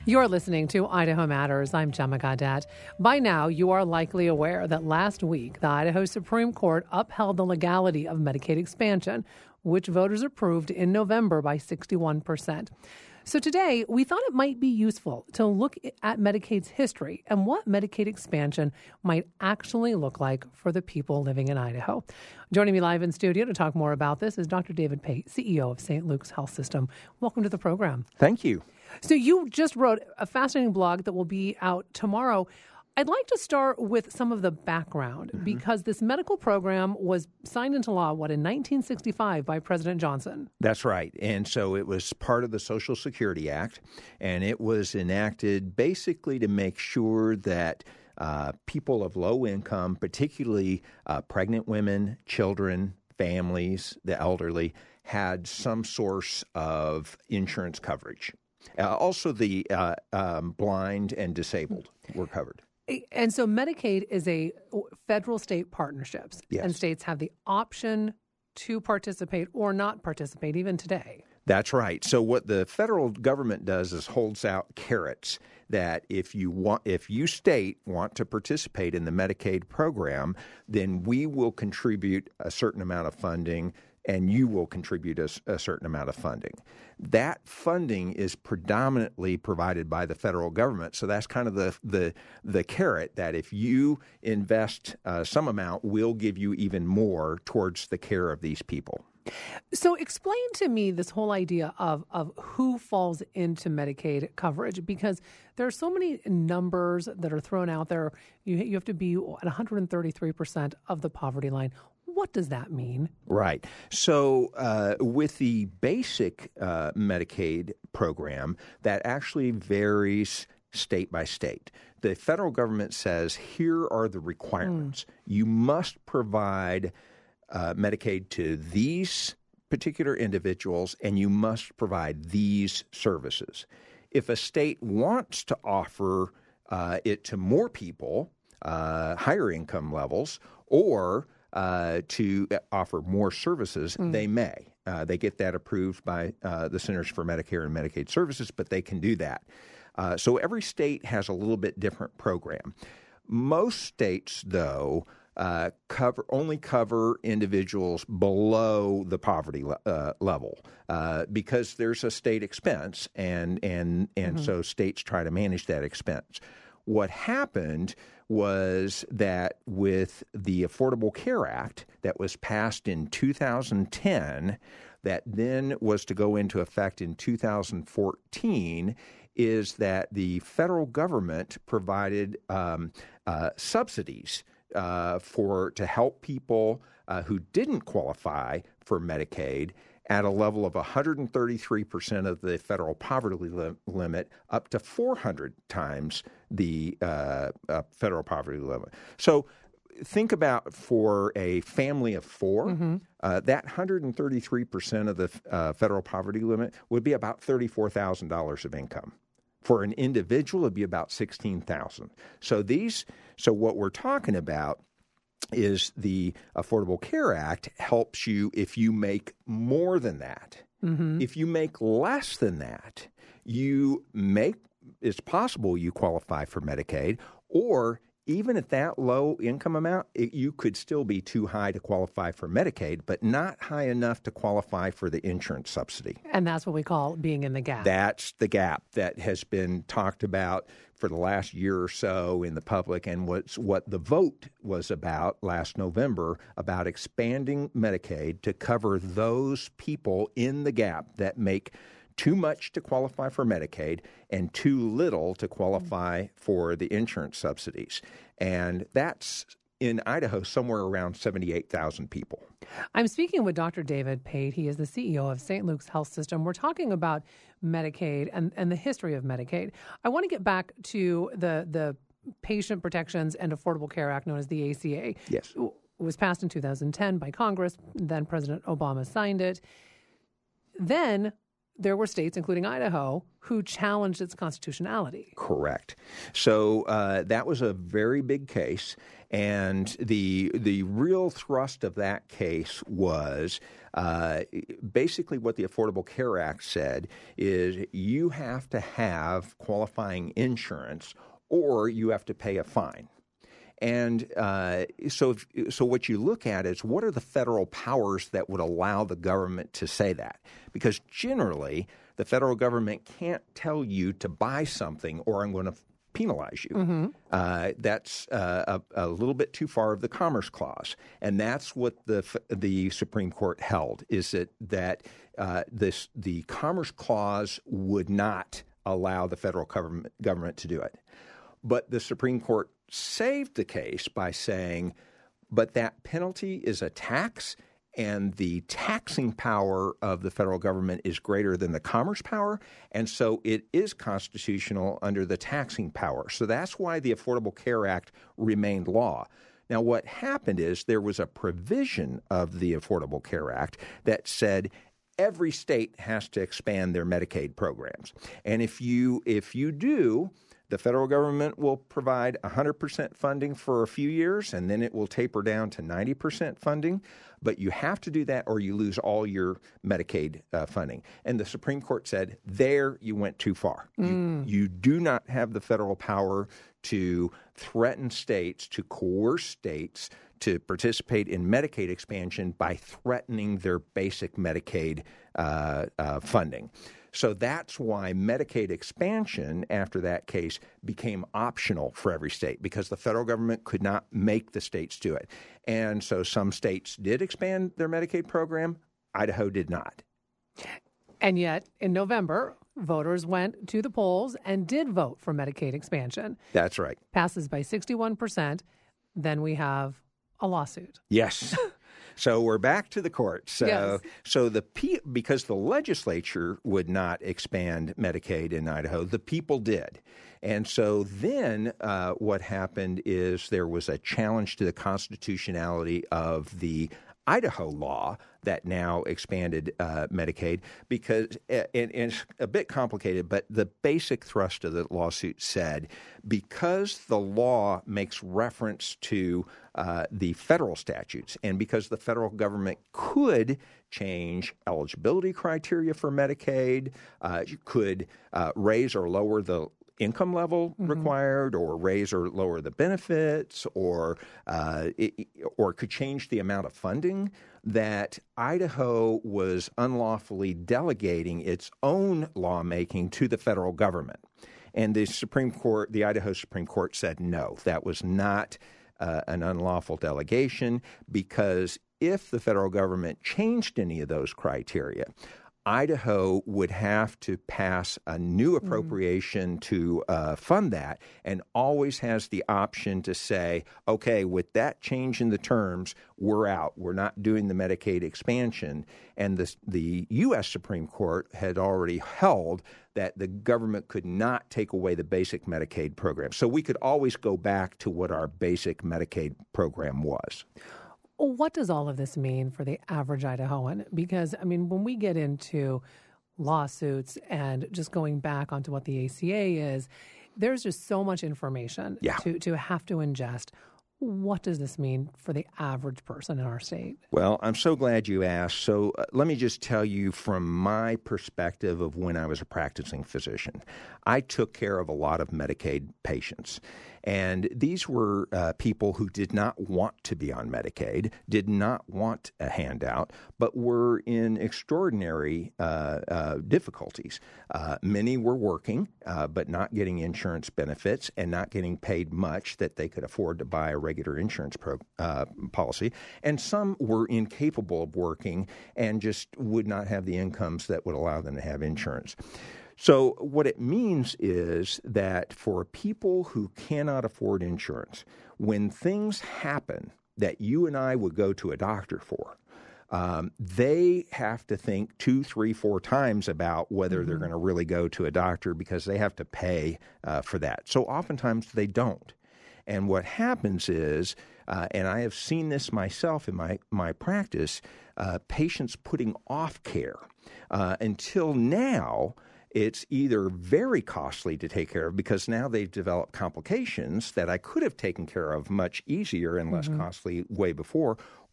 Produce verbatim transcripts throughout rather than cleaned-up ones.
You're listening to Idaho Matters. I'm Gemma Gaudette. By now, you are likely aware that last week, the Idaho Supreme Court upheld the legality of Medicaid expansion, which voters approved in November by sixty-one percent. So today, we thought it might be useful to look at Medicaid's history and what Medicaid expansion might actually look like for the people living in Idaho. Joining me live in studio to talk more about this is Doctor David Pate, C E O of Saint Luke's Health System. Welcome to the program. Thank you. So you just wrote a fascinating blog that will be out tomorrow. I'd like to start with some of the background mm-hmm. because this medical program was signed into law, what, in nineteen sixty-five by President Johnson? That's right. And so it was part of the Social Security Act, and it was enacted basically to make sure that uh, people of low income, particularly uh, pregnant women, children, families, the elderly, had some source of insurance coverage. Uh, also, the uh, um, blind and disabled were covered. And so Medicaid is a federal-state partnerships, yes. and states have the option to participate or not participate even today. That's right. So what the federal government does is holds out carrots that if you want, if you state want to participate in the Medicaid program, then we will contribute a certain amount of funding and you will contribute a, a certain amount of funding. That funding is predominantly provided by the federal government. So that's kind of the the, the carrot that if you invest uh, some amount, we'll give you even more towards the care of these people. So explain to me this whole idea of, of who falls into Medicaid coverage, because there are so many numbers that are thrown out there. You, you have to be at one hundred thirty-three percent of the poverty line. What does that mean? Right. So uh, with the basic uh, Medicaid program, that actually varies state by state. The federal government says, here are the requirements. Mm. You must provide uh, Medicaid to these particular individuals, and you must provide these services. If a state wants to offer uh, it to more people, uh, higher income levels, or Uh, to offer more services, mm. they may. Uh, they get that approved by uh, the Centers for Medicare and Medicaid Services, but they can do that. Uh, so every state has a little bit different program. Most states, though, uh, cover only cover individuals below the poverty le- uh, level uh, because there's a state expense, and and and mm-hmm. so states try to manage that expense. What happened was that with the Affordable Care Act that was passed in two thousand ten, that then was to go into effect in two thousand fourteen, is that the federal government provided um, uh, subsidies uh, for to help people uh, who didn't qualify for Medicaid at a level of one hundred thirty-three percent of the federal poverty li- limit, up to four hundred times the uh, uh, federal poverty limit. So think about for a family of four, mm-hmm. uh, that one hundred thirty-three percent of the uh, federal poverty limit would be about thirty-four thousand dollars of income. For an individual, it'd be about sixteen thousand dollars. So these, so what we're talking about is the Affordable Care Act helps you if you make more than that. Mm-hmm. If you make less than that, you make it's possible you qualify for Medicaid, or even at that low income amount, it, you could still be too high to qualify for Medicaid, but not high enough to qualify for the insurance subsidy. And that's what we call being in the gap. That's the gap that has been talked about for the last year or so in the public, and what's what the vote was about last November about expanding Medicaid to cover those people in the gap that make too much to qualify for Medicaid and too little to qualify for the insurance subsidies. And that's in Idaho somewhere around seventy-eight thousand people. I'm speaking with Doctor David Pate. He is the C E O of Saint Luke's Health System. We're talking about Medicaid and, and the history of Medicaid. I want to get back to the, the Patient Protections and Affordable Care Act, known as the A C A. Yes. It was passed in two thousand ten by Congress. Then President Obama signed it. Then there were states, including Idaho, who challenged its constitutionality. Correct. So uh, that was a very big case, and the the real thrust of that case was Uh, basically, what the Affordable Care Act said is you have to have qualifying insurance or you have to pay a fine. And uh, so, if, so what you look at is what are the federal powers that would allow the government to say that? Because generally, the federal government can't tell you to buy something or I'm going to penalize you. Mm-hmm. Uh, that's uh, a, a little bit too far of the Commerce Clause, and that's what the the Supreme Court held: is that that uh, this the Commerce Clause would not allow the federal government government to do it. But the Supreme Court saved the case by saying, but that penalty is a tax, and the taxing power of the federal government is greater than the commerce power, and so it is constitutional under the taxing power. So that's why the Affordable Care Act remained law. Now, what happened is there was a provision of the Affordable Care Act that said every state has to expand their Medicaid programs. And if you if you do, the federal government will provide one hundred percent funding for a few years, and then it will taper down to ninety percent funding. But you have to do that or you lose all your Medicaid uh, funding. And the Supreme Court said, there you went too far. Mm. You, you do not have the federal power to threaten states, to coerce states to participate in Medicaid expansion by threatening their basic Medicaid uh, uh, funding. So that's why Medicaid expansion after that case became optional for every state, because the federal government could not make the states do it. And so some states did expand their Medicaid program. Idaho did not. And yet in November, voters went to the polls and did vote for Medicaid expansion. That's right. Passes by sixty-one percent. Then we have a lawsuit. Yes. So we're back to the court. So, yes. so the pe- because the legislature would not expand Medicaid in Idaho, the people did. And so then uh, what happened is there was a challenge to the constitutionality of the Idaho law that now expanded uh, Medicaid because and, and it's a bit complicated, but the basic thrust of the lawsuit said because the law makes reference to uh, the federal statutes and because the federal government could change eligibility criteria for Medicaid, uh, could uh, raise or lower the income level mm-hmm. required, or raise or lower the benefits, or uh, it, or could change the amount of funding, that Idaho was unlawfully delegating its own lawmaking to the federal government. And the Supreme Court, the Idaho Supreme Court said no, that was not uh, an unlawful delegation, because if the federal government changed any of those criteria, Idaho would have to pass a new appropriation mm. to uh, fund that, and always has the option to say, okay, with that change in the terms, we're out. We're not doing the Medicaid expansion. And the, the U S Supreme Court had already held that the government could not take away the basic Medicaid program. So we could always go back to what our basic Medicaid program was. What does all of this mean for the average Idahoan? Because, I mean, when we get into lawsuits and just going back onto what the A C A is, there's just so much information yeah. to, to have to ingest. What does this mean for the average person in our state? Well, I'm so glad you asked. So uh, let me just tell you from my perspective of when I was a practicing physician. I took care of a lot of Medicaid patients. And these were uh, people who did not want to be on Medicaid, did not want a handout, but were in extraordinary uh, uh, difficulties. Uh, many were working, uh, but not getting insurance benefits and not getting paid much that they could afford to buy a regular insurance pro- uh, policy. And some were incapable of working and just would not have the incomes that would allow them to have insurance. So what it means is that for people who cannot afford insurance, when things happen that you and I would go to a doctor for, um, they have to think two, three, four times about whether mm-hmm. they're going to really go to a doctor because they have to pay uh, for that. So oftentimes they don't. And what happens is, uh, and I have seen this myself in my, my practice, uh, patients putting off care uh, until now. It's either very costly to take care of because now they've developed complications that I could have taken care of much easier and less mm-hmm. costly way before,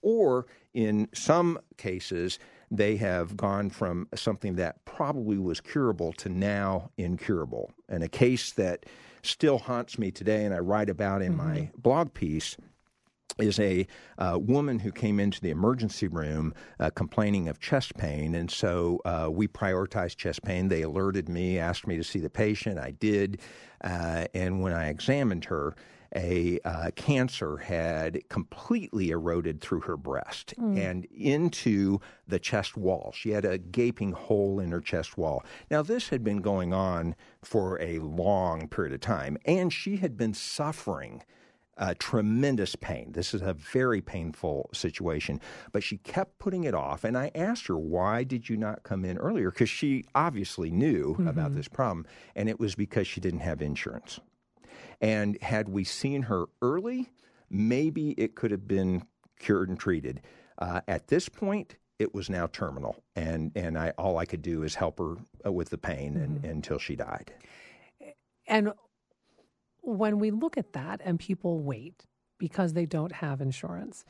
Or in some cases, they have gone from something that probably was curable to now incurable. And a case that still haunts me today, and I write about in mm-hmm. my blog piece, is a uh, woman who came into the emergency room uh, complaining of chest pain. And so uh, we prioritized chest pain. They alerted me, asked me to see the patient. I did. Uh, and when I examined her, a uh, cancer had completely eroded through her breast mm. and into the chest wall. She had a gaping hole in her chest wall. Now, this had been going on for a long period of time, and she had been suffering Uh, tremendous pain. This is a very painful situation, but she kept putting it off. And I asked her, why did you not come in earlier? Because she obviously knew mm-hmm. about this problem, and it was because she didn't have insurance. And had we seen her early, maybe it could have been cured and treated. Uh, at this point, it was now terminal, and, and I, all I could do is help her uh, with the pain mm-hmm. and, until she died. And when we look at that and people wait because they don't have insurance,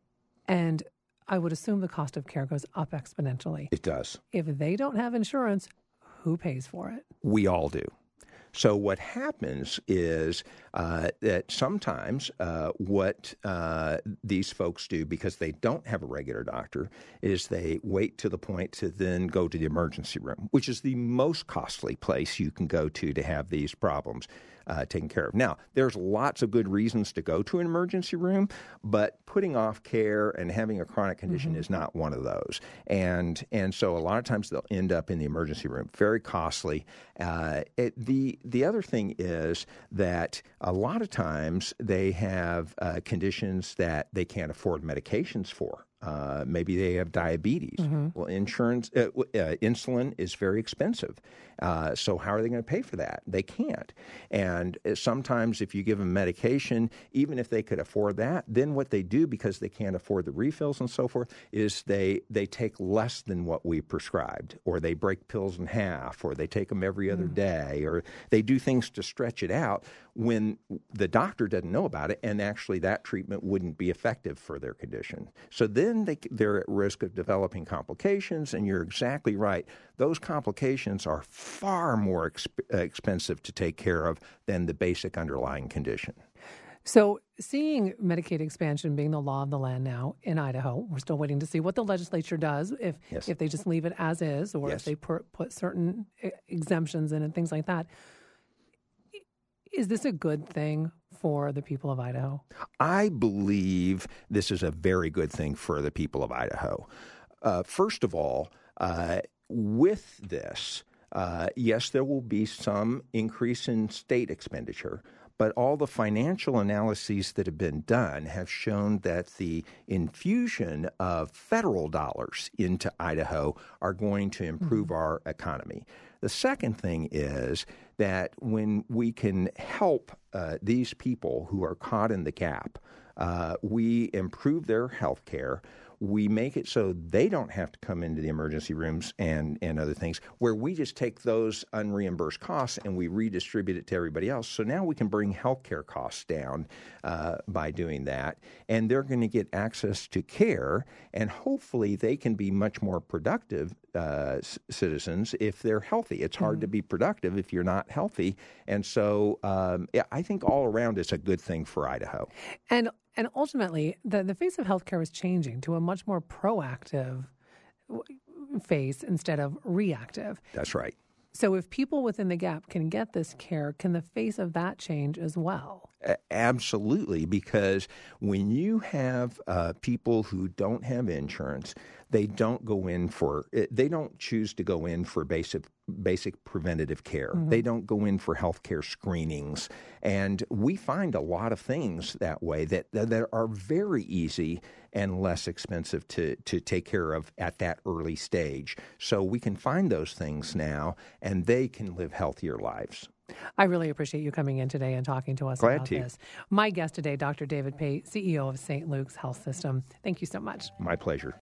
and I would assume the cost of care goes up exponentially. It does. If they don't have insurance, who pays for it? We all do. So what happens is uh, that sometimes uh, what uh, these folks do, because they don't have a regular doctor, is they wait to the point to then go to the emergency room, which is the most costly place you can go to to have these problems uh, taken care of. Now, there's lots of good reasons to go to an emergency room, but putting off care and having a chronic condition mm-hmm. is not one of those. And and so a lot of times they'll end up in the emergency room, very costly. Uh, it, the The other thing is that a lot of times they have uh, conditions that they can't afford medications for. Uh, maybe they have diabetes. Mm-hmm. Well, insurance, uh, uh, insulin is very expensive. Uh, so how are they going to pay for that? They can't. And sometimes if you give them medication, even if they could afford that, then what they do, because they can't afford the refills and so forth, is they, they take less than what we prescribed, or they break pills in half, or they take them every other mm. day, or they do things to stretch it out when the doctor doesn't know about it, and actually that treatment wouldn't be effective for their condition. So then they, they're at risk of developing complications, and you're exactly right. Those complications are far more exp- expensive to take care of than the basic underlying condition. So seeing Medicaid expansion being the law of the land now in Idaho, we're still waiting to see what the legislature does, if yes. if they just leave it as is, or yes. if they put, put certain exemptions in and things like that. Is this a good thing for the people of Idaho? I believe this is a very good thing for the people of Idaho. Uh, first of all, uh, with this, uh, yes, there will be some increase in state expenditure, but all the financial analyses that have been done have shown that the infusion of federal dollars into Idaho are going to improve mm-hmm. our economy. The second thing is that when we can help uh, these people who are caught in the gap, uh, we improve their health care. We make it so they don't have to come into the emergency rooms and, and other things, where we just take those unreimbursed costs and we redistribute it to everybody else. So now we can bring healthcare costs down uh, by doing that. And they're going to get access to care, and hopefully they can be much more productive uh, c- citizens if they're healthy. It's hard mm-hmm. to be productive if you're not healthy. And so um, yeah, I think all around it's a good thing for Idaho. And And ultimately, the, the face of healthcare is changing to a much more proactive face instead of reactive. That's right. So if people within the gap can get this care, can the face of that change as well? A- absolutely, because when you have uh, people who don't have insurance, they don't go in for they don't choose to go in for basic basic preventative care. Mm-hmm. They don't go in for healthcare screenings, and we find a lot of things that way that that are very easy and less expensive to to take care of at that early stage. So we can find those things now, and they can live healthier lives. I really appreciate you coming in today and talking to us Glad about to. this. My guest today, Doctor David Pate, C E O of Saint Luke's Health System. Thank you so much. My pleasure.